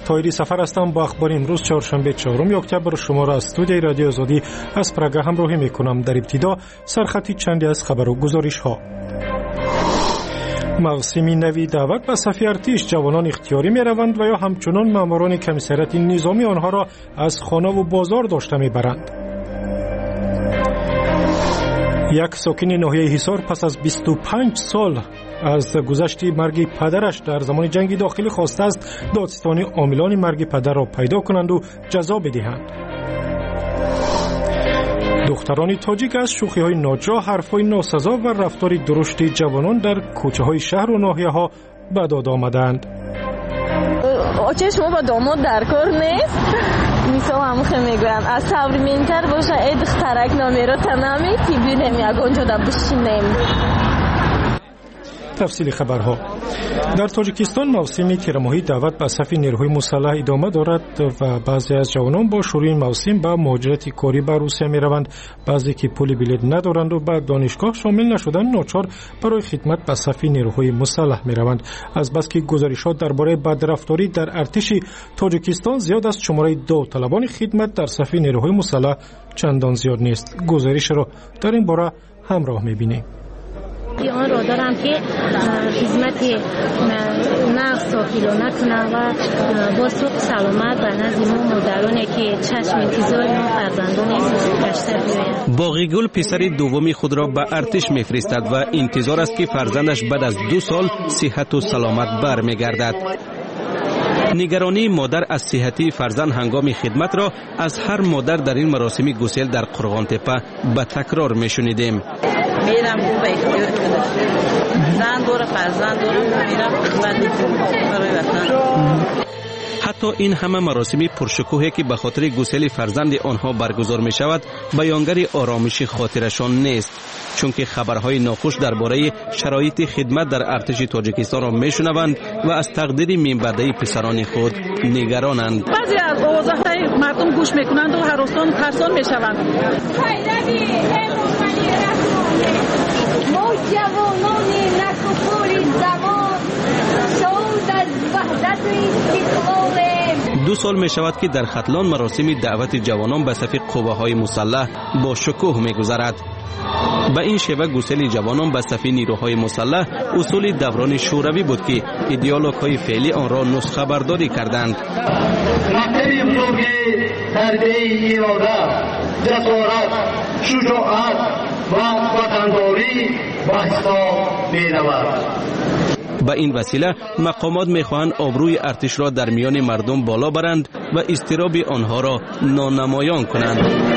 طاهری سفر هستم. با اخبار امروز چهارشنبه 4 اکتبر شما را از استودیوی رادیو آزادی از پراگ همراهی میکنم. در ابتدا سرخطی چندی از خبر و گزارش ها. موسمی نوی دعوت به صف ارتش، جوانان اختیاری می روند و یا همچنان ماموران کمیسریت نظامی آنها را از خانه و بازار داشته می برند. یک ساکن ناحیه حصار پس از 25 سال از گذشت مرگ پدرش در زمان جنگ داخلی خواسته است دادستانی عاملان مرگ پدر را پیدا کنند و جزا بدهند. دختران تاجیک از شوخی‌های ناجا، حرف‌های ناسزا و رفتار درشت جوانان در کوچه‌های شهر و ناحیه‌ها به داد آمدند. آچه شما با داماد در کار نیست؟ میسا همون خیلی میگویم از صبر مینتر باشه ای دخترک نامیرا تنمی تی بینیم یک اونجا دا بشینیم. تفصیل خبرها. در تاجیکستان موسم تیرماهی دعوت به صف نیروهای مسلح ادامه دارد و بعضی از جوانان با شروع این موسم به مهاجرت کاری به روسیه می روند. بعضی که پول بلیط ندارند و به دانشگاه شامل نشدند ناچار برای خدمت به صف نیروهای مسلح می روند. از بس که گزارشات درباره بدرفتاری در ارتش تاجیکستان زیاد است، شماره داوطلبان خدمت در صف نیروهای مسلح چندان زیاد نیست. گزارش را در این باره همراه می بینیم. آن را دارم که خدمت نقص و کیلو نکنم و با سوق سلامت و نزد ما مادرانه که چشم انتظار ما فرزندان گشته بیاید. باقیگل پسر دومی خود را به ارتش میفرستد و انتظار است که فرزندش بعد از 2 سال صحت و سلامت برمیگردد. نگرانی مادر از صحتی فرزند هنگام خدمت را از هر مادر در این مراسم گسیل در قرغان تپه به تکرار میشنیدیم. میرم به اختیار خودش زن داره فرزند داره میرم خدمت برای وطن. حتی این همه مراسم پرشکوهی که به خاطر گسیل فرزند آنها برگزار می شود بیانگر آرامش خاطرشان نیست، چون که خبرهای ناخوش درباره شرایط خدمت در ارتش تاجیکستان را می شنوند و از تقدیر مینبرده پسران خود نگرانند. بعضی از آوازهای مردم گوش میکنند و هراسان ترسان می شوند. ما جوانان نکوپوری زمان شاد از وحدت و استقلالیم. 2 سال می شود که در ختلان مراسم دعوت جوانان به صف قوه‌های مسلح با شکوه می گذرد. به این شیوه گسیل جوانان به صف نیروهای مسلح اصول دوران شوروی بود که ایدئولوژهای فعلی آن را نسخه برداری کردند. مکتب بزرگ تربیت اراده، جسارت، شجاعت و وطنداری به حساب می رود. به این وسیله مقامات میخواهند آبروی ارتش را در میان مردم بالا برند و اضطراب آنها را نانمایان کنند.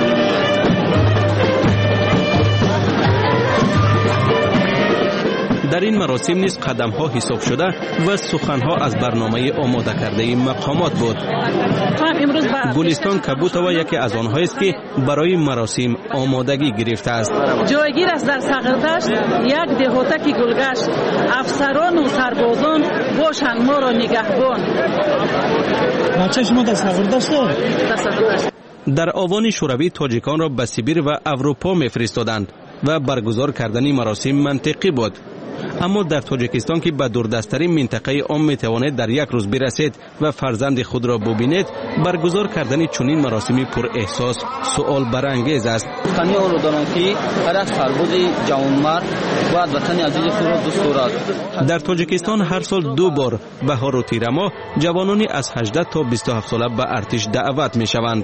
در این مراسم نیز قدم‌ها حساب شده و سخن‌ها از برنامه آماده کرده مقامات بود. گلستان کبوتوا یکی از آنها است که برای مراسم آمادگی گرفته است. جایگیر است در سغردشت یک دهاتک گلگشت، افسران و سربازان باشند ما را نگهبان. بچه شما در سغردشت؟ در آوان شوروی تاجیکان را به سیبیر و اروپا می‌فرستادند و برگزار کردن مراسم منطقی بود. اما در تاجیکستان که به دوردستترین منطقه عام میتواند در یک روز برسید و فرزند خود را ببیند، برگزار کردن چنین مراسمی پر احساس سوال برانگیز است. تنی آن را دارم که هر سرباز جوانمرد و وطن عزیز خود را دوست دارد. در تاجیکستان هر سال 2 بار بهار و تیر ماه جوانانی از 18 تا 27 ساله به ارتش دعوت میشوند.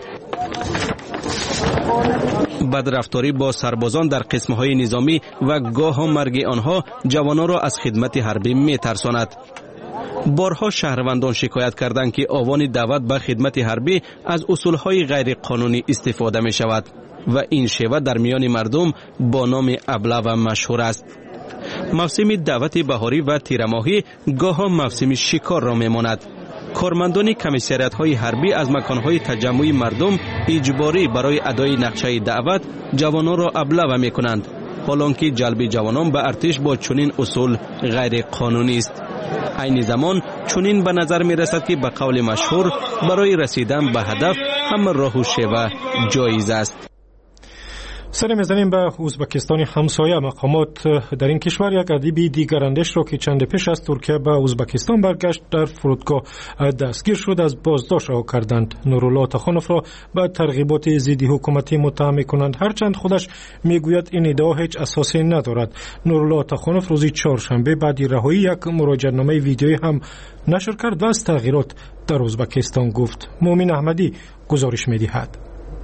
بدرفتاری با سربازان در قسمهای نظامی و گاه مرگ آنها جوانان را از خدمت حربی می ترساند. بارها شهروندان شکایت کردند که آوان دعوت به خدمت حربی از اصولهای غیر قانونی استفاده می شود و این شیوه در میان مردم با نام ابله و مشهور است. موسم دعوت بهاری و تیرماهی گاه موسم شکار را می ماند. کارمندان کمیسریت‌های حربی از مکان‌های تجمع مردم اجباری برای ادای نقشه دعوت جوانان را ابله می‌کنند، حالانکه جلب جوانان به ارتش با چنین اصول غیر قانونی است. عین زمان چنین به نظر می‌رسد که به قول مشهور برای رسیدن به هدف همه راه و شیوه جایز است. سر میزنیم به ازبکستان همسایه. مقامات در این کشور یک ادیب دیگراندیش را که چند پیش از ترکیه به ازبکستان برگشت در فرودگاه دستگیر شد از بازداشت رها کردند. نورالله تخانوف را به ترغیبات ضد حکومتی متهم می‌کنند، هرچند خودش میگوید این ادعا هیچ اساسی ندارد. نورالله تخانوف روز چهارشنبه بعد رهایی یک مراجعه‌نامه ویدیویی هم نشر کرد و از تغییرات در ازبکستان گفت. مومن احمدی گزارش می‌دهد.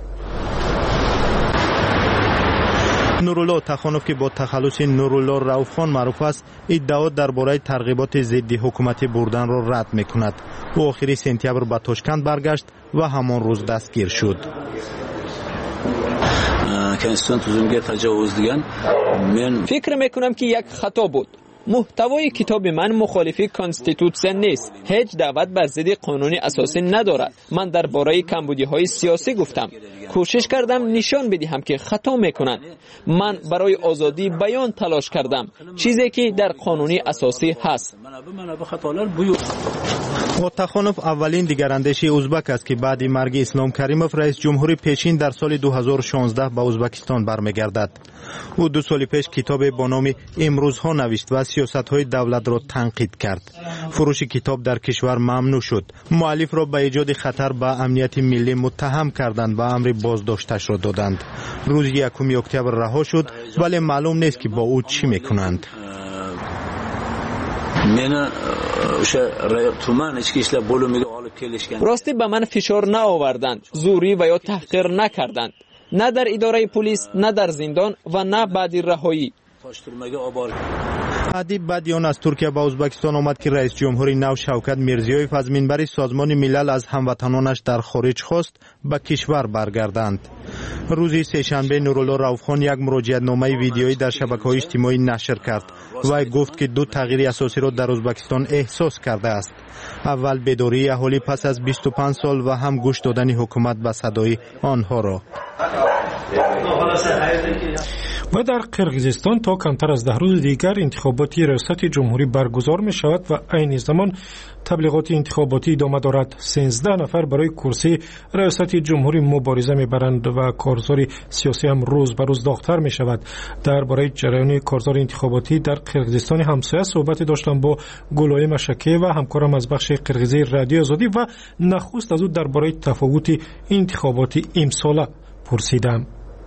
نورالله تخانوف که با تخلص نورالله رؤوفخان معروف است، ادعاات درباره ترغیبات ضد حکومتی بردن را رد می‌کند. او آخر سپتامبر به تاشکند برگشت و همان روز دستگیر شد. فکر میکنم که یک خطا بود. محتوای کتاب من مخالفی کانستیتوسیون نیست. هیچ دعوت بر ضد قانون اساسی ندارد. من درباره کمبودی‌های سیاسی گفتم. کوشش کردم نشان بدهم که خطا میکنند. من برای آزادی بیان تلاش کردم، چیزی که در قانون اساسی هست. تخانوف اولین دیگراندیش ازبک است که بعد مرگ اسلام کریموف رئیس جمهوری پیشین در سال 2016 به ازبکستان برمیگردد. او 2 سال پیش کتاب با نام امروزها نوشت و سیاست‌های دولت را تنقید کرد. فروش کتاب در کشور ممنوع شد. مؤلف را به ایجاد خطر به امنیت ملی متهم کردند و امر بازداشتش را دادند. روز 1 اکتبر رها شد، ولی معلوم نیست که با او چی میکنند. راستی به من فشار نآوردند، زوری و یا تحقیر نکردند، نه در اداره پلیس، نه در زندان و نه بعد رهایی. ادیب بدیان از ترکیه به ازبکستان آمد که رئیس جمهوری نو شوکت میرزیویف از منبر سازمان ملل از هموطنانش در خارج خواست به کشور برگردند. روز سه‌شنبه نورالله رؤوفخان یک مراجعه‌نامه ویدیویی در شبکه‌های اجتماعی نشر کرد و گفت که 2 تغییر اساسی را در ازبکستان احساس کرده است. اول بیداری اهالی پس از 25 سال و هم گوش دادن حکومت به صدای آنها را. و در قرقیزستان تا کمتر از 10 روز دیگر انتخاباتی ریاست جمهوری برگزار می شود و عین زمان تبلیغات انتخاباتی ادامه دارد. 13 نفر برای کرسی ریاست جمهوری مبارزه می برند و کارزار سیاسی هم روز به روز داغ‌تر می شود. درباره جریان کارزار انتخاباتی در قرقیزستان همسایه صحبت داشتم با گلای مشکی و همکارم از بخش قرقیزی رادیو آزادی و نخست از او درباره تفاوت انتخاباتی امسال پرسیدم.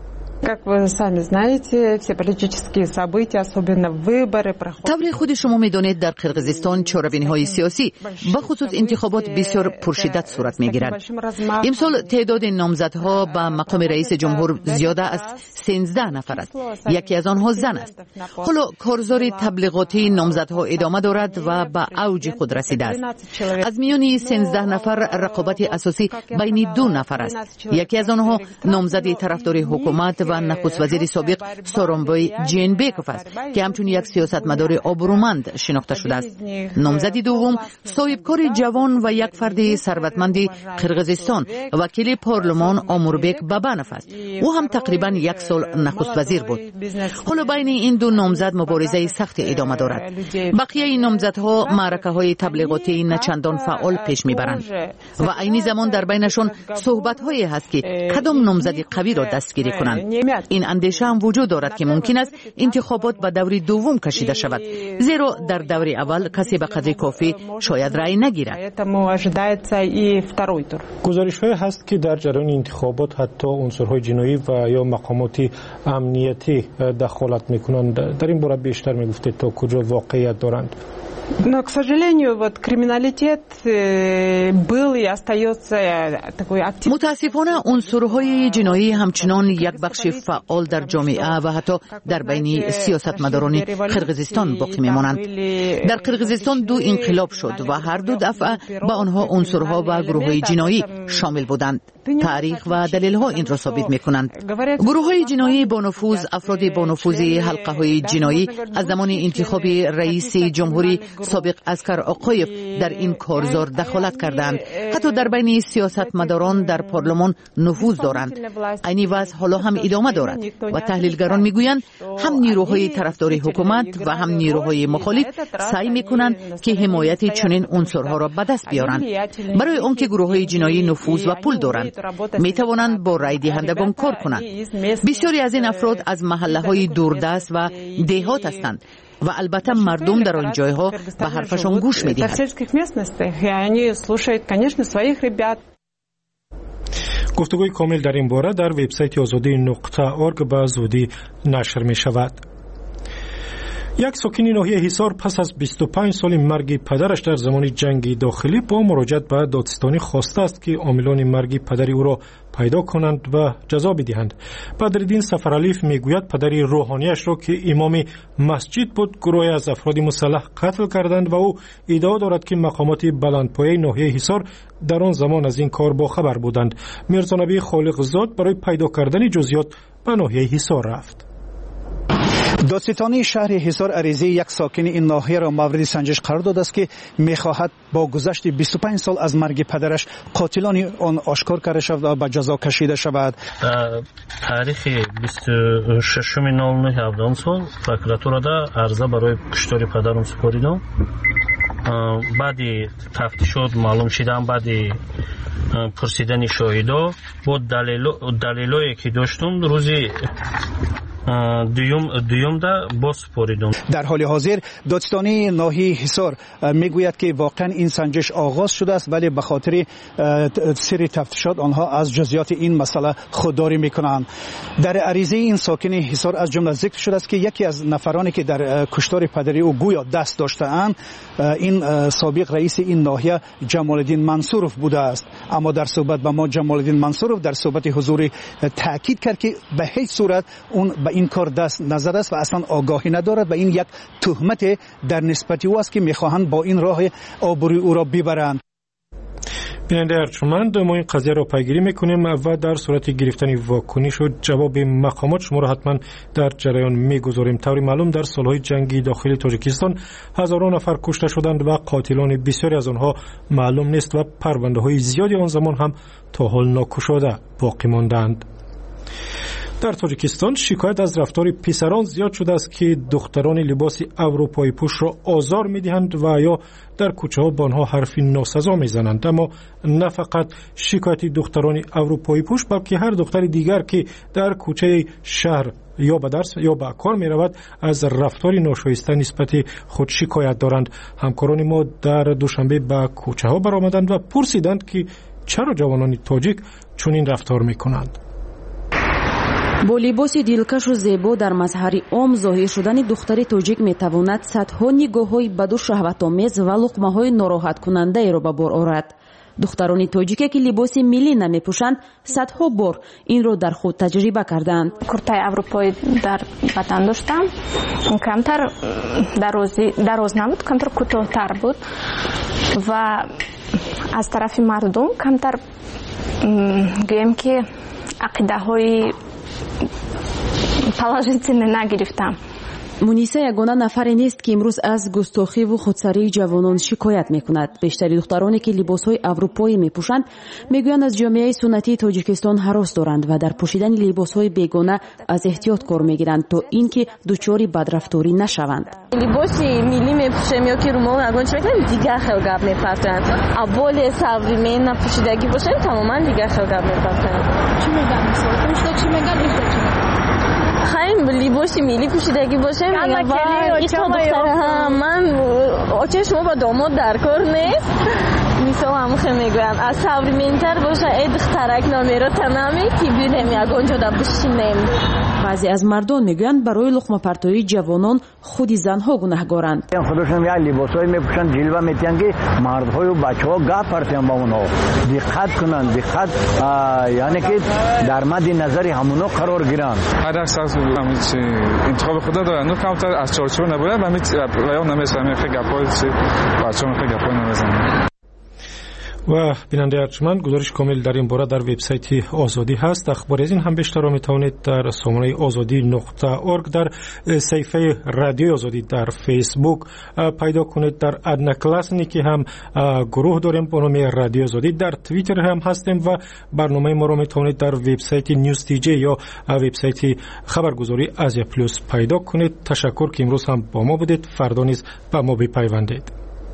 طور خود شما می‌دانید در قرقیزستان چاره‌بینی‌های سیاسی به خصوص انتخابات بسیار پرشدت صورت می‌گیرد. امسال تعداد نامزدها به مقام رئیس جمهور زیاده از 13 نفر است. یکی از آنها زن است. حالا کارزار تبلیغاتی نامزدها ادامه دارد و به اوج خود رسیده است. از میان 13 نفر رقابت اساسی بین 2 نفر است. یکی از آنها نامزد طرفدار حکومت و نخست وزیر سابق سورونبای جینبکوف است که همچون یک سیاستمدار آبرومند شناخته شده است. نامزد دوم صاحبکار جوان و یک فرد ثروتمند قرقیزستان وکیل پارلمان آموربک بابانوف است. او هم تقریبا 1 سال نخست وزیر بود. حالا بین این 2 نامزد مبارزه سخت ادامه دارد. بقیه این نامزدها معرکه‌های تبلیغاتی نچندان فعال پیش میبرند و عین زمان در بینشان صحبت‌هایی هست که کدام نامزد قوی را دستگیری کنند. این اندیشه هم وجود دارد که ممکن است انتخابات به دور دوم کشیده شود، زیرا در دور اول کسی به قدر کافی شاید رأی نگیرد. گزارش‌هایی هست که در جریان انتخابات حتی عنصرهای جنایی و یا مقامات امنیتی دخالت می‌کنند. در این باره بیشتر می‌گفتید تا کجا واقعیت دارند؟ Но, к сожалению, криминалитет был и остается такой активный. متاسفانه عنصرهای جنایی همچنان یک بخش فعال در جامعه و حتی در بین سیاستمداران قرقیزستان باقی میمانند. در قرقیزستان 2 انقلاب شد و هر 2 دفعه به آنها عنصرها و گروه‌های جنایی شامل بودند. تاریخ و دلیل‌ها این را ثابت می‌کنند. گروه‌های جنایی با نفوذ، افراد با نفوذ حلقه‌های جنایی از زمان انتخاب رئیس جمهوری سابق اسکر آقایف در این کارزار دخالت کردند. حتی در بین سیاستمداران در پارلمان نفوذ دارند. این وضع حالا هم ادامه دارد و تحلیلگران میگویند هم نیروهای طرفدار حکومت و هم نیروهای مخالف سعی میکنند که حمایت چنین عنصرها را به دست بیارند. برای آنکه گروه‌های جنایی نفوذ و پول دارند، میتوانند با رای دهندگان کار کنند. بسیاری از این افراد از محله‌های دوردست و دیهات هستند و البته مردم در آن جایها به حرفشان گوش می‌دهند. گفتگوی کامل در این باره در وبسایت azadi.org به زودی نشر می شود. یک ساکن ناحیه حصار پس از 25 سال مرگ پدرش در زمان جنگ داخلی با مراجعت به دادستانی خواسته است که عاملان مرگ پدر او را پیدا کنند و جزا بدهند. بدرالدین سفرعلیف میگوید پدر روحانیش را که امام مسجد بود گروهی از افراد مسلح قتل کردند و او ادعا دارد که مقامات بلندپایه ناحیه حصار در آن زمان از این کار باخبر بودند. میرزا نبی خالق زاد برای پیدا کردن جزئیات به ناحیه حصار رفت. دادستانی شهر حصار عریضه یک ساکن این ناحیه را مورد سنجش قرار داده است که می‌خواهد با گذشت 25 سال از مرگ پدرش قاتلان آن آشکار کرده شود و به جزا کشیده شود. تاریخ 26 نوامبر 17 سال پروکراتورا عرضه برای کشتار پدرم سپاریدم. بعدی تفتیش شد معلوم شدم بعدی پرسیدن شاهدا با دلایلی که داشتم روزی دویم باز سپاریدم. در حال حاضر دادستانی ناحیه حصار میگوید که واقعا این سنجش آغاز شده است ولی به خاطر سری تفتیشات آنها از جزئیات این مسئله خودداری میکنند. در عریضه این ساکن حصار از جمله ذکر شده است که یکی از نفرانی که در کشتار پدری او گویا دست داشته‌اند این سابق رئیس این ناحیه جمال الدین منصورف بوده است. اما در صحبت با ما جمال الدین منصورف در صحبت حضوری تاکید کرد که به هیچ صورت اون به این کار دست نزده است و اصلا آگاهی ندارد و این یک تهمت در نسبت او است که میخواهند با این راه آبروی او را ببرند. بیننده ارجمند، ما این قضیه را پیگیری میکنیم و در صورت گرفتن واکنش و جواب مقامات شما را حتما در جریان میگذاریم. طوری معلوم در سالهای جنگی داخلی تاجیکستان هزاران نفر کشته شدند و قاتلان بسیاری از آنها معلوم نیست و پرونده های زیادی آن زمان هم تا حال ناکشاده باقی ماندند. در تاجیکستان شکایت از رفتار پسران زیاد شده است که دختران لباس اروپایی پوش را آزار می‌دهند و یا در کوچه‌ها با آنها حرفی ناسزا می‌زنند. اما نه فقط شکایت دختران اروپایی پوش بلکه هر دختر دیگر که در کوچه شهر یا به درس یا به کار می‌رود از رفتار ناشایسته نسبت خود شکایت دارند. همکاران ما در دوشنبه به کوچه‌ها برآمدند و پرسیدند که چرا جوانان تاجیک چنین رفتار می‌کنند. با لباس دلکش و زیبا در مظهر عام ظاهر شدن دختر تاجیک میتواند صدها نگاه‌های بد و شهوت‌آمیز و لقمه‌های ناراحت کننده را به بار آورد. دختران تاجیک که لباس ملی نمیپوشند صدها بار این را در خود تجربه کردند. کورتای اروپایی در بدن داشتم، کمتر دراز نبود، کمتر کوتاه‌تر بود و از طرف مردم کمتر گویم که عقیده های положительно نگرفتم. مونیسا یگانه نفری نیست که امروز از گستاخی و خودسری جوانان شکایت میکند. بیشتری دخترانی که لباسهای اروپایی میپوشند میگویند از جامعه سنتی تاجیکستان هراس دارند و در پوشیدن لباسهای بیگانه از احتیاط کار میگیرند تا اینکه دچار بدرفتاری نشوند. لباس ملی میپوشم یا که رومال نگون چون دیگه خیلی گپ میپرسند. اول ساوریمن نپوشیدگی باشه تماما دیگه خیلی گپ میپرسند. چی میگن مثلا؟ چی میگن؟ خیلی لباس ملی پوشیدگی باشه میگم من آچه شما با داماد در کار نیست مثال همون خیلی میگویم از ساوریمنتر باشه ای دخترک نامیرا تنامی که بینیم یک آنجا دا بشینیم. بعضی از مردان میگویند برای لقمه پرتایی جوانان خودی زنها گناهگارند. خودشون یا لباسای میپوشن جلوه میتین که مردهای و بچه‌ها گپ پرتن با اونها دقت کنن دقت یعنی که در مد نظر همونا قرار گیرن. هر شخص انتخاب خدا داره نو کمتر از چارچوب نباید و یا نمیشه خیلی گپای بچه‌ها خیلی گپای نمیزنن. و بیننده ارجمند گزارش کامل در این باره در وبسایت آزادی هست. اخبار از این هم بیشتر را میتوانید در سامانه azadi.org در صفحه رادیو آزادی در فیسبوک پیدا کنید. در ادنا کلاسنیکی هم گروه داریم با نام رادیو آزادی. در توییتر هم هستیم و برنامه ما را میتوانید در وبسایت نیوز تی جی یا وبسایت خبرگزاری آسیا پلوس پیدا کنید. تشکر که امروز هم با ما بودید. فردا نیز با ما بپیوندید.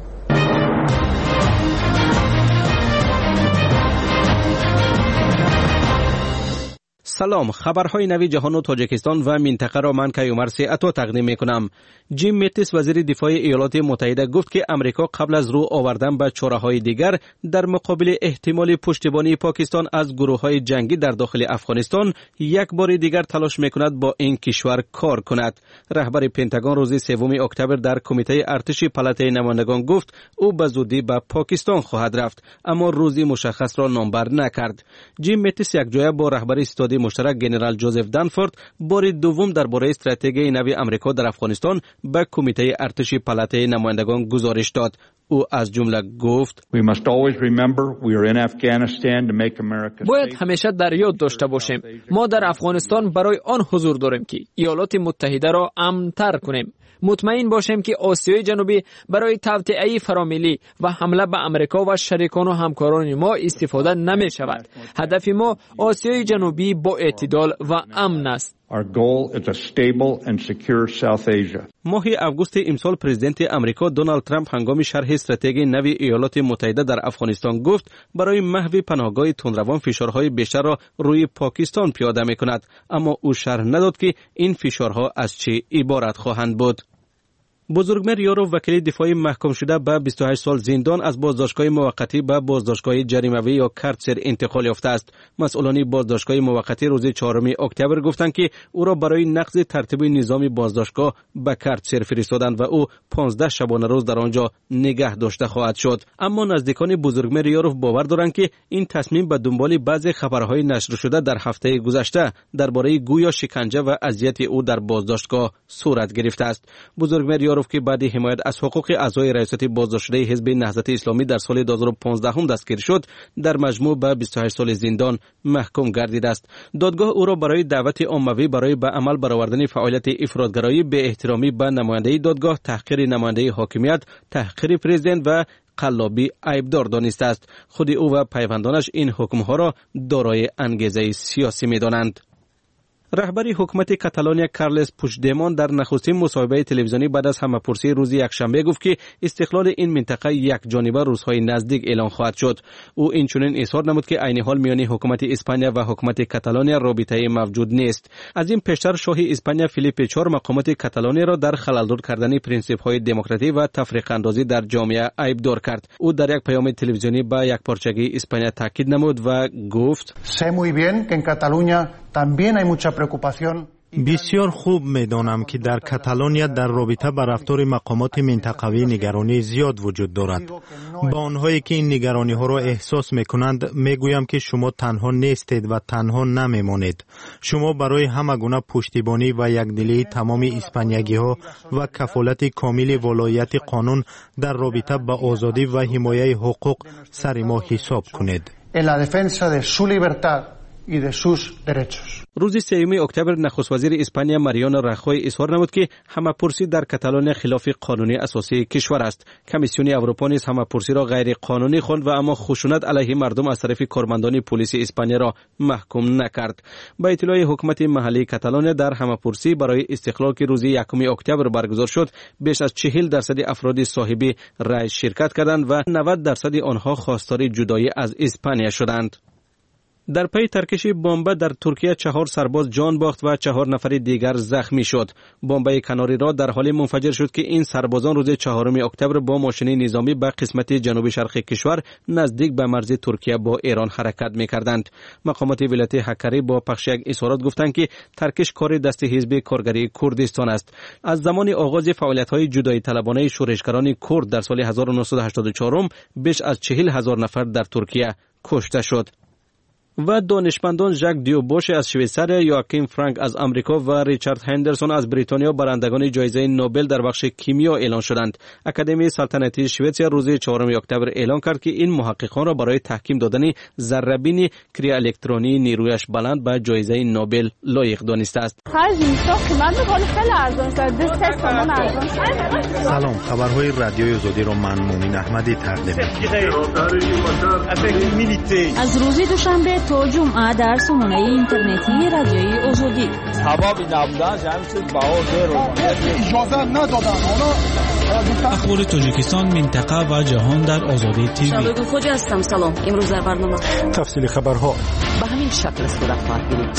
سلام، خبرهای نوی جهان و تاجیکستان و منطقه را من کیومر سیعتو تقدیم میکنم. جیم میتیس وزیر دفاع ایالات متحده گفت که امریکا قبل از رو آوردن به چاره‌های دیگر در مقابل احتمال پشتیبانی پاکستان از گروه‌های جنگی در داخل افغانستان یک بار دیگر تلاش میکند با این کشور کار کند. رهبر پنتاگون روز 3 اکتبر در کمیته ارتش پالاتای نمایندگان گفت او به زودی به پاکستان خواهد رفت، اما روزی مشخص را نامبر نکرد. جیم میتیس یک جایه با رهبر استادی مشترک جنرال جوزف دنفورد بار دوم درباره استراتژی نوی امریکا در افغانستان به کمیته ارتش پالاتای نمایندگان گزارش داد. او از جمله گفت: باید همیشه در یاد داشته باشیم ما در افغانستان برای آن حضور داریم که ایالات متحده را امن‌تر کنیم. مطمئن باشیم که آسیای جنوبی برای توطئه فراملی و حمله به امریکا و شریکان و همکاران ما استفاده نمی شود. هدف ما آسیای جنوبی با اعتدال و امن است. ماه آگوست امسال پرزیدنت امریکا دونالد ترامپ هنگام شرح استراتژی نوی ایالات متحده در افغانستان گفت برای محو پناهگاه تندروان فشارهای بیشتر را روی پاکستان پیاده می کند، اما او شرح نداد که این فشارها از چه عبارت خواهند بود. بزرگمر یاروف وکیل دفاعی محکوم شده به 28 سال زندان از بازداشتگاه موقتی به بازداشتگاه جریمه‌ای یا کارتسر انتقال یافته است. مسئولان بازداشتگاه موقتی روز 4 اکتبر گفتند که او را برای نقض ترتیب نظام بازداشتگاه به کارتسر فرستادند و او 15 شبانه روز در آنجا نگه داشته خواهد شد. اما نزدیکان بزرگمر یاروف باور دارند که این تصمیم به دنبال بعضی خبرهای نشر شده در هفته گذشته درباره گویا شکنجه و اذیت او در بازداشتگاه صورت گرفته است. بزرگمر یاروف که بعد حمایت از حقوق اعضای ریاست بازداشته حزب نهضت اسلامی در سال 2015 هم دستگیر شد، در مجموع به 28 سال زندان محکوم گردیده است. دادگاه او را برای دعوت عمومی برای به عمل برآوردن فعالیت افراطگرایی، به احترامی به نماینده دادگاه، تحقیر نماینده حاکمیت، تحقیر پرزیدنت و قلابی عیبدار دانسته است. خود او و پیوندانش این حکم‌ها را دارای انگیزه سیاسی می‌دانند. رهبر حکومت کاتالونیا کارلس پوچدمون در نخستین مصاحبه تلویزیونی بعد از همه‌پرسی روز یکشنبه گفت که استقلال این منطقه یک جانبه روزهای نزدیک اعلان خواهد شد. او اینچنین اظهار نمود که عین حال میان حکومت اسپانیا و حکومت کاتالونیا رابطه موجود نیست. از این پیشتر شاه اسپانیا فیلیپ 4 مقامات کاتالونیا را در خلل‌دور کردن پرینسیپ‌های دموکراسی و تفریق اندازی در جامعه عیبدار کرد. او در یک پیام تلویزیونی به یکپارچگی اسپانیا تاکید نمود و گفت: بسیار خوب می‌دانم که در کاتالونیا در رابطه با رفتار مقامات منطقوی نگرانی زیاد وجود دارد. با آنهایی که این نگرانی‌ها را احساس می‌کنند می‌گویم که شما تنها نیستید و تنها نمی‌مانید. شما برای همگونه پشتیبانی و یکدلی تمام اسپانیایی‌ها و کفالت کامل ولایت قانون در رابطه با آزادی و حمایت حقوق سر ما حساب کنید. روز 3 اکتبر نخست وزیر اسپانیا ماریانو راخوی اظهار نمود که همه‌پرسی در کاتالونیا خلاف قانون اساسی کشور است. کمیسیون اروپا نیز همه‌پرسی را غیر قانونی خواند و اما خشونت علیه مردم از طرف کارمندان پلیس اسپانیا را محکوم نکرد. با اطلاع حکومت محلی کاتالونیا در همه‌پرسی برای استقلال که روز 1 اکتبر برگزار شد، بیش از 40% افراد صاحب رأی شرکت کردند و 90% آنها خواستار جدایی از اسپانیا شدند. در پی ترکش بمب در ترکیه 4 سرباز جان باخت و 4 نفر دیگر زخمی شد. بمب کناری را در حال منفجر شد که این سربازان روز 4 اکتبر با ماشین نظامی به قسمت جنوب شرقی کشور نزدیک به مرز ترکیه با ایران حرکت می‌کردند. مقامات ولایت حکری با پخش یک اظهارات گفتند که ترکش کار دست حزب کارگری کردستان است. از زمان آغاز فعالیت‌های جدایی طلبانه شورشگران کرد در سال 1984 بیش از 40,000 نفر در ترکیه کشته شد. و دانشمندان ژاک دیوبوش از شویساریا، یواکیم فرانک از آمریکا و ریچارد هندرسون از بریتانیا برندگان جایزه نوبل در بخش کیمیا اعلان شدند. اکادمی سلطنتی شوئد روز 4 اکتبر اعلان کرد که این محققان را برای تحکیم دادن ذره‌بین کریالکترونی نیرویش بلند به جایزه نوبل لایق دانسته است. سلام، خبرهای رادیوی آزادی را من مومن احمدی تقدیم می‌کنم. از روز دوشنبه تا جمعه در سامانه اینترنتی رادیوی آزادی. اخبار تاجیکستان، منطقه و جهان در آزادی تیوی. شبکه خوج هستم. سلام. امروز در برنامه تفصیل خبرها به همین شکل صورت خواهد گرفت.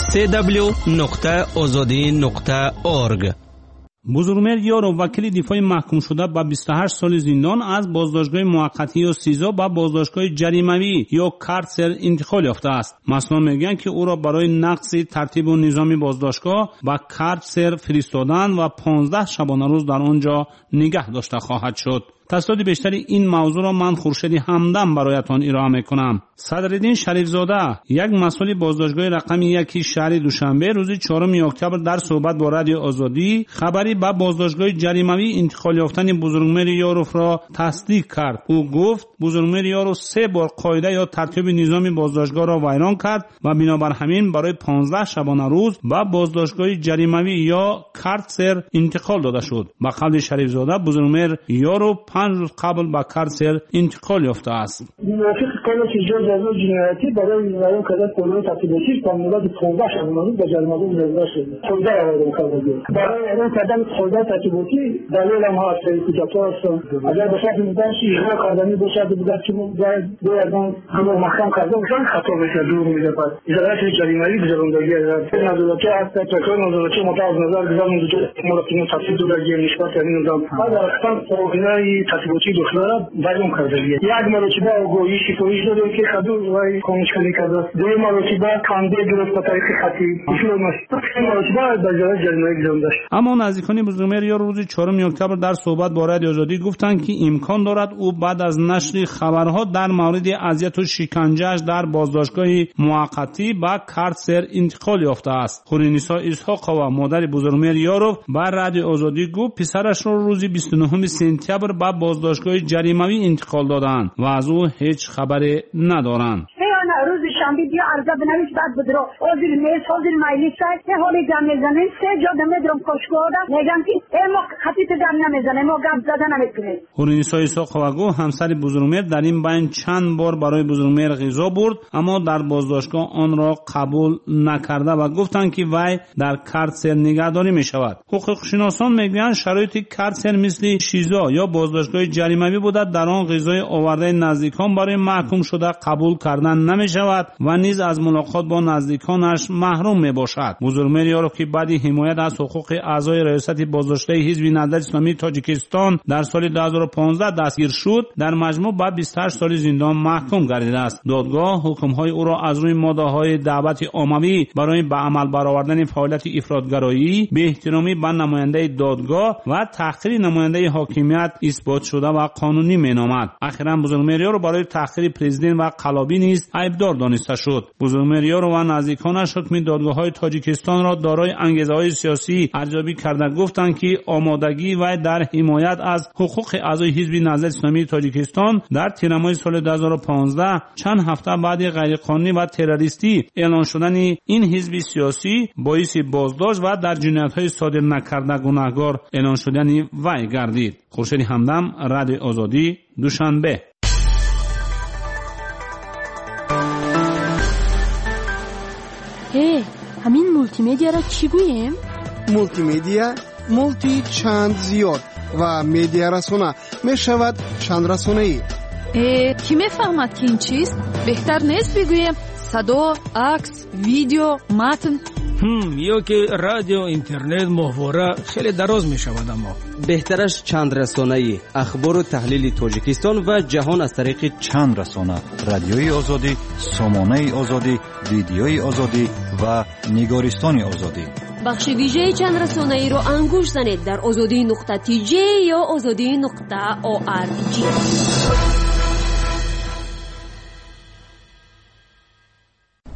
www.azadi.org. بزرگمهر یارو وکیل دفاع محکوم شده به 28 سال زندان از بازداشتگاه موقتی یا سیزا به بازداشتگاه جریمه‌ای یا کارسر انتقال یافته است. مسئولان میگن که او را برای نقض ترتیب و نظام بازداشتگاه به کارسر فرستادن و 15 شبانه روز در آنجا نگه داشته خواهد شد. تفصیلات بیشتری این موضوع را من خورشید همدم برایتان ارائه میکنم. صدرالدین شریفزاده، یک مسئول بازداشتگاه رقم 1 شهر دوشنبه روز 4 اکتبر در صحبت با رادیو آزادی خبری به بازداشتگاه جریمه‌ای انتقال یافتن بزرگمهر یاروف را تصدیق کرد. او گفت بزرگمهر یاروف 3 بار قاعده یا ترتیب نظام بازداشتگاه را ویران کرد و بنابر همین برای 15 شبانه روز به بازداشتگاه جریمه‌ای یا کارسر انتقال داده شد. به قول شریفزاده بزرگمهر یاروف 5 روز قبل به کارسر انتقال یافته است. موافق کانون جزا جنایتی برای ویران کردن قانون تفصیلی با مدت 15 شبانه روز به جریمه گذاشته شد. خود آورده کرده. برای اعلام کردن قانون تفصیلی دلیل ما است که است. اگر به شکل مدنشی اجرا کردنی باشد بوده که باید همه محکم کرده باشن خطا بشه دور میده پس اجرای جریمه‌ای بزرگداری است. نظارت است تکرار نظارت متعارف نظر گذار میشه مرتبط تفصیل در نسبت این نظام. بعد اصلا قانونی تطبیقی دخترا بیان کرده. یک مرتبه آگاهی شکایت داده که خدور وای کنشکنی کرده. دو مرتبه کانده درست به طریق خطی. این مرتبه به جای جریمه‌ای گذاشته. اما نزدیکان بزرگمهر یار روز 4 اکتبر در صحبت با رادیو آزادی گفتند که امکان دارد او بعد از نشر خبرها در مورد اذیت و شکنجه‌اش در بازداشتگاه موقتی به کارسر انتقال یافته است. خورینیسا اسحاقова مادر بزرگمهر یاروف با رادیو آزادی گفت پسرش را روز 29 سپتامبر به بازداشتگاه جریمه‌ای انتقال دادند و از او هیچ خبری ندارند. روز شنبه بیا عرضه بنویس بعد بدرو اوزیل میس اوزیل مایلی سایت که حالی گم میزنن 3 جا دمدرم کشکو آدم میگن که ما خطیت دم نمیزنه ما گم زدن نمیکنه. خورینیسا اسحاقова همسر بزرگمهر در این بین چند بار برای بزرگمهر غذا برد اما در بازداشتگاه آن را قبول نکرده و گفتند که وی در کارسر نگهداری می شود. حقوق شناسان میگن شرایط کارسر مثل شیزا یا بازداشتگاه جریمه‌ای بوده در آن غذای آورده نزدیکان برای محکوم شده قبول کردن نمی شود و نیز از ملاقات با نزدیکانش محروم می باشد. بزرگمهر یاروف که بعد حمایت از حقوق اعضای ریاست بازداشته حزب نهضت اسلامی تاجیکستان در سال 2015 دستگیر شد در مجموع به 28 سال زندان محکوم گردیده است. دادگاه حکم‌های او را از روی ماده‌های دعوت عمومی برای به عمل برآوردن فعالیت افراطگرایی، بی احترامی به نماینده دادگاه و تحقیر نماینده حاکمیت اثبات شده و قانونی مینامد. اخیراً بزرگمهر یاروف برای تحقیر پرزیدنت و قلابی نیز عیبدار دانسته شد. بزرگمهر یاروف و نزدیکانش حکم دادگاه‌های تاجیکستان را دارای انگیزه‌های سیاسی ارزیابی کرده گفتند که آمادگی و در حمایت از حقوق اعضای حزب نهضت اسلامی تاجیکستان در تیر ماه سال 2015 چند هفته بعد غیرقانونی و تروریستی اعلان شدن این حزب سیاسی باعث بازداشت و در جنایت‌های صادر نکرده گناهکار اعلان شدن وی گردید. خورشید همدم، رادیو آزادی، دوشنبه. همین مولتی مدیا را چی گوییم؟ مولتی مدیا مولتی چند زیاد و مدیا رسانه می شود چند رسانه ای. کی می فهمد که این چیست؟ بهتر نیست بگویم صدا، عکس، ویدیو، متن. یا که رادیو، اینترنت، محتوا خیلی دراز می شود اما بهترش چند رسانه‌ای اخبار و تحلیل تاجیکستان و جهان از طریق چند رسانه: رادیوی آزادی، سامانه آزادی، ویدیوی آزادی و نگارستان آزادی. بخش ویژه چند رسانه‌ای رو انگوش زنید در azadi.tj یا azadi.org.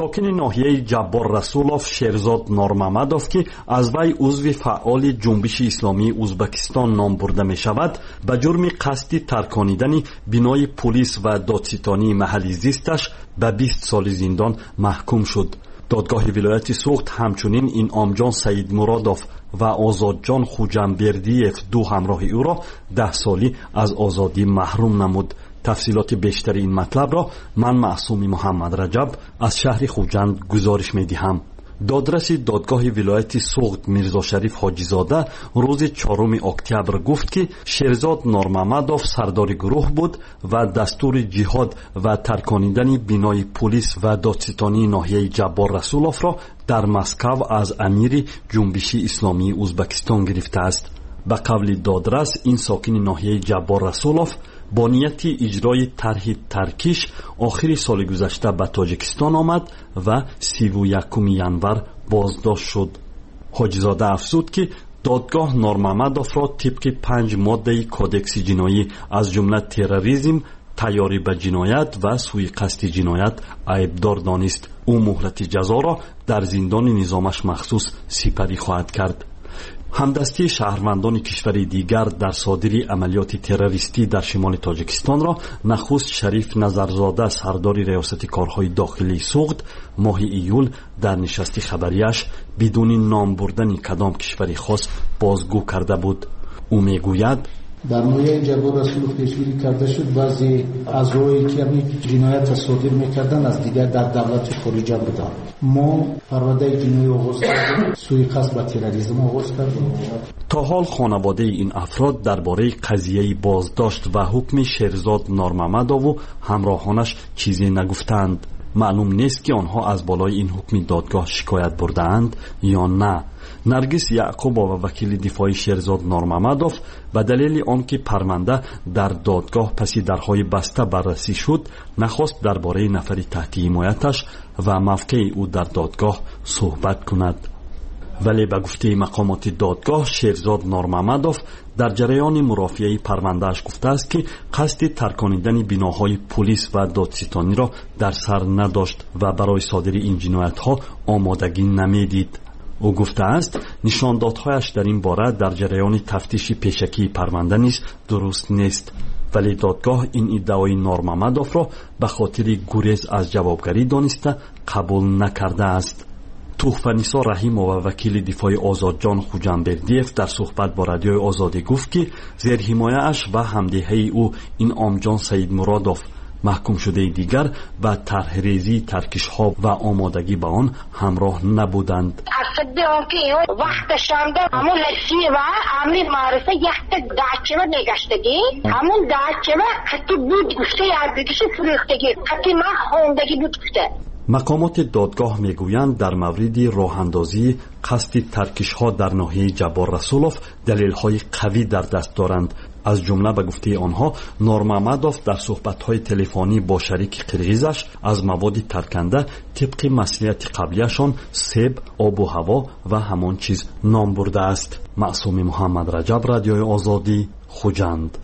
ساکن ناحیه جبار رسولوف شیرزاد نورمامدوف که از وی عضو فعال جنبش اسلامی ازبکستان نام برده می شود به جرم قصد ترکانیدن بنای پلیس و دادستانی محلی زیستش به 20 سال زندان محکوم شد. دادگاه ولایت سوخت همچنین انعام جان سعید مرادوف و آزاد جان خوجنبردیف دو همراه او را 10 سالی از آزادی محروم نمود. تفصیلات بیشتر این مطلب را من معصوم محمد رجب از شهر خوجند گزارش می دهم. دادرس دادگاه ولایت سوخت میرزا شریف حاجی زاده روز 4 اکتبر گفت که شیرزاد نورمامدوف سردار گروه بود و دستور جهاد و ترکانیدن بنای پلیس و دادستانی ناحیه جبار رسولوف را در مسکو از امیر جنبش اسلامی ازبکستان گرفته است. به قول دادرس این ساکن ناحیه جبار رسولوف با نیت اجرای طرح ترکیش آخر سال گذشته به تاجیکستان آمد و 31 ینور بازداشت شد. حاجی زاده افزود که دادگاه نورمامدوف را طبق 5 ماده کودکس جنایی از جمله تروریسم، تیاری به جنایت و سوء قصد جنایت عیبدار دانست. او مهلت جزا را در زندان نظامش مخصوص سپری خواهد کرد. همدستی شهروندان کشور دیگر در صادری عملیات تروریستی در شمال تاجیکستان را نخست شریف نظرزاده سردار ریاست کارهای داخلی سوخت ماه ایول در نشست خبریش بدون نام بردن کدام کشوری خاص بازگو کرده بود. او میگوید در نویه جبار رسولوف پیشگیری کرده شد بعضی اعضایی که جنایت صادر میکردن از دیگر در دولت خارجه بودند. ما پرونده جنایی آغاز کردیم، سوء قصد به تروریسم آغاز کردیم. تا حال خانواده این افراد درباره قضیه بازداشت و حکم شیرزاد نورمامدوف و همراهانش چیزی نگفتند. معلوم نیست که آنها از بالای این حکم دادگاه شکایت بردند یا نه. نرگس یعقوبا و وکیل دفاعی شیرزاد نورمامدوف به دلیل آنکه پرونده در دادگاه پس درهای بسته بررسی شد نخواست درباره نفری تحت حمایتش و موقع او در دادگاه صحبت کند. ولی به گفته مقامات دادگاه شیرزاد نورمامدوف در جریان مرافعه پروندهش گفته است که قصد ترکانیدن بناهای پلیس و دادستانی را در سر نداشت و برای صادری این جنایت‌ها آمادگی نمیدید. او گفته است نشاندادهایش در این باره در جریان تفتیش پیشکی پرونده نیز درست نیست. ولی دادگاه این ادعای نورمامدوف را به خاطر گریز از جوابگری دانسته قبول نکرده است. تحفه‌نسا رحیمова و وکیل دفاعی آزاد جان خوجنبردیف در صحبت با رادیوی آزادی گفت که زیر حمایتش و همدهی او انعام جان سعید مرادوف محکوم شده دیگر به طرحریزی ترکیش‌ها و آمادگی به آن همراه نبودند. اصد که وقت شامده همون لسی و امیر معرفه یک داچه و نگشتگی همون داچه و حتی بود گفته یادگیش فروختگی حتی من خوندگی بود گفته. مقامات دادگاه میگویند در مورد راه اندازی قصد ترکیش‌ها در ناحیه جبار رسولوف دلیل‌های قوی در دست دارند. از جمله به گفته آنها نورمامدوف در صحبت‌های تلفنی با شریک قرغیزش از مواد ترکنده طبق مصلحت قبلیشان سیب، آب و هوا و همان چیز نام برده است. معصوم محمد رجب، رادیوی آزادی، خوجند.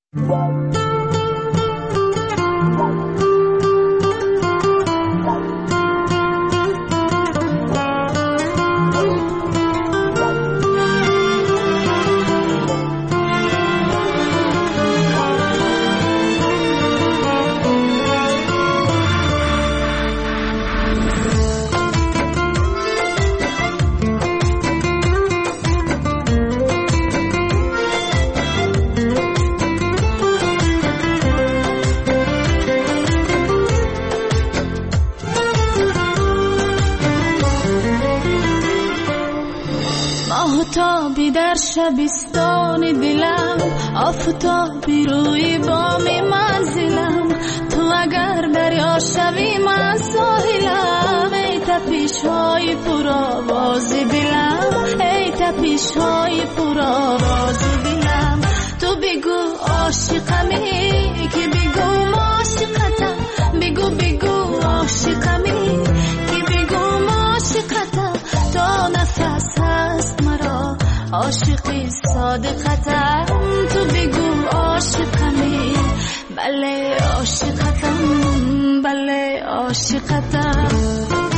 آفتابی در شبستان دلم، آفتابی روی بام منزلم، تو اگر دریا شوی من ساحلم. ای تپش‌های پرآواز دلم، ای تپش‌های پرآواز دلم، تو بگو عاشقمی که بگو عاشقتم، بگو بگو عاشقمی که بگو عاشقتم، تا نفس هست مرا عاشقی صادقتم، تو بگو عاشقمی، بله عاشقتم، بله عاشقتم.